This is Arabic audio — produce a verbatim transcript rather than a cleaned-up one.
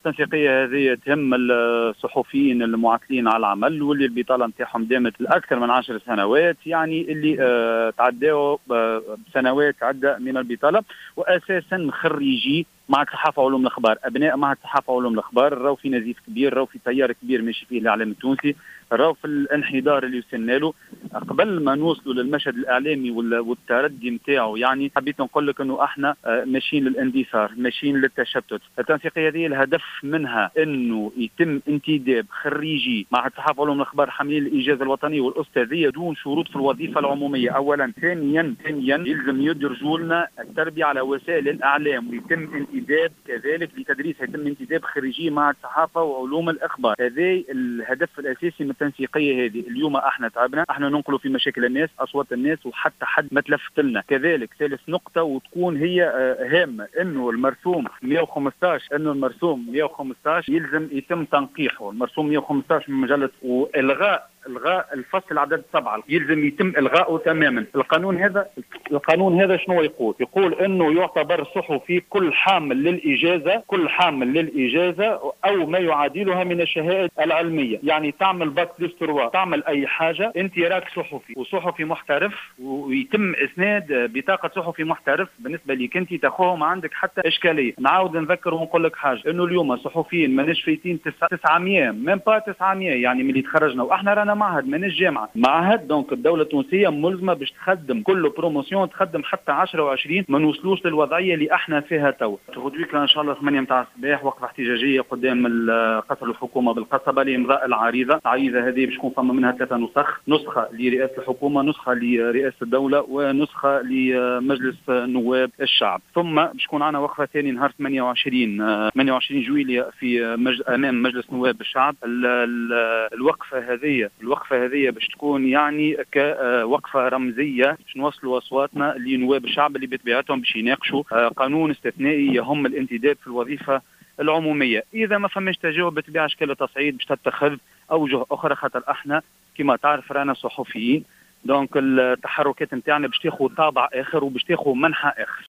التنسيقيه هذه تهم الصحفيين المعطلين على العمل واللي البطاله نتاعهم دامت لاكثر من عشر سنوات، يعني اللي آه تعداوا بسنوات عده من البطاله، واساسا خريجي معهد الصحافه وعلوم الاخبار، ابناء معهد الصحافه وعلوم الاخبار راهو في نزيف كبير، راهو في تيار كبير ماشي فيه الاعلام التونسي، راهو في الانحدار اللي وصلنا له. قبل ما نوصلوا للمشهد الاعلامي والتردي نتاعو، يعني حبيت نقول لك انه احنا ماشيين للاندثار، ماشيين للتشتت. التنسيقيه هذه الهدف منها انه يتم انتداب خريجي معهد الصحافه وعلوم الاخبار حاملين الاجازه الوطنيه والاستاذيه دون شروط في الوظيفه العموميه اولا. ثانيا ثانيا يلزم يدرجوا لنا التربيه على وسائل الاعلام، ويتم انتداب كذلك لتدريس، يتم انتداب خريجي معهد الصحافه وعلوم الاخبار. هذا الهدف الاساسي من التنسيقيه هذه. اليوم احنا تعبنا، احنا ننقلوا في مشاكل الناس، اصوات الناس، وحتى حد ما تلفت لنا. كذلك ثالث نقطه وتكون هي هامه، انه المرسوم مئة وخمسطاش انه المرسوم مئة وخمسطاش يلزم يتم تنقيحه. المرسوم مئة وخمسطاش من مجله والغاء الغاء الفصل عدد سبعه يلزم يتم الغائه تماما. القانون هذا القانون هذا شنو يقول؟ يقول انه يعتبر صحفي كل حامل للاجازه كل حامل للاجازه او ما يعادلها من الشهائد العلميه، يعني تعمل باكالوريوس، تعمل اي حاجه انت راك صحفي وصحفي محترف، ويتم اسناد بطاقه صحفي محترف بالنسبه لك انت تاخوها، ما عندك حتى اشكاليه. نعاود نذكر ونقول لك حاجه، انه اليوم صحفيين ماناش فايتين تسعمائة ميم با تسعمائة، يعني ملي تخرجنا واحنا رانا معهد ماناش جامعه، معهد دونك الدوله التونسيه ملزمه باش تخدم كل بروموسيون، تخدم حتى عشرة وعشرين، ما نوصلوش للوضعيه اللي احنا فيها تو. غدويك ان شاء الله ثمانية متاع الصباح وقفه احتجاجيه قدام قصر الحكومه بالقصبه لامضاء العريضه. العريضه هذه باش تكون فما منها ثلاثه نسخ، نسخه لرئاسه الحكومه، نسخه لرئاسه الدوله، ونسخه لمجلس نواب الشعب. ثم باش تكون عندنا وقفه ثانيه نهار ثمانية وعشرين ثمانية وعشرين جويلية في مج... امام مجلس نواب الشعب. ال... ال... الوقفه هذه الوقفه هذه باش تكون يعني كوقفه رمزيه باش نوصلوا اصواتنا لنواب الشعب اللي بطبيعتهم باش يناقشوا قانون استثنائي يهم الانتداب في الوظيفه العموميه. اذا ما فماش تجاوب بطبيعه اشكال التصعيد باش تتخذ اوجه اخرى، خاطر احنا كما تعرف رانا صحفيين، دونك التحركات نتاعنا باش تاخذ طابع اخر وباش تاخذ منحى اخر.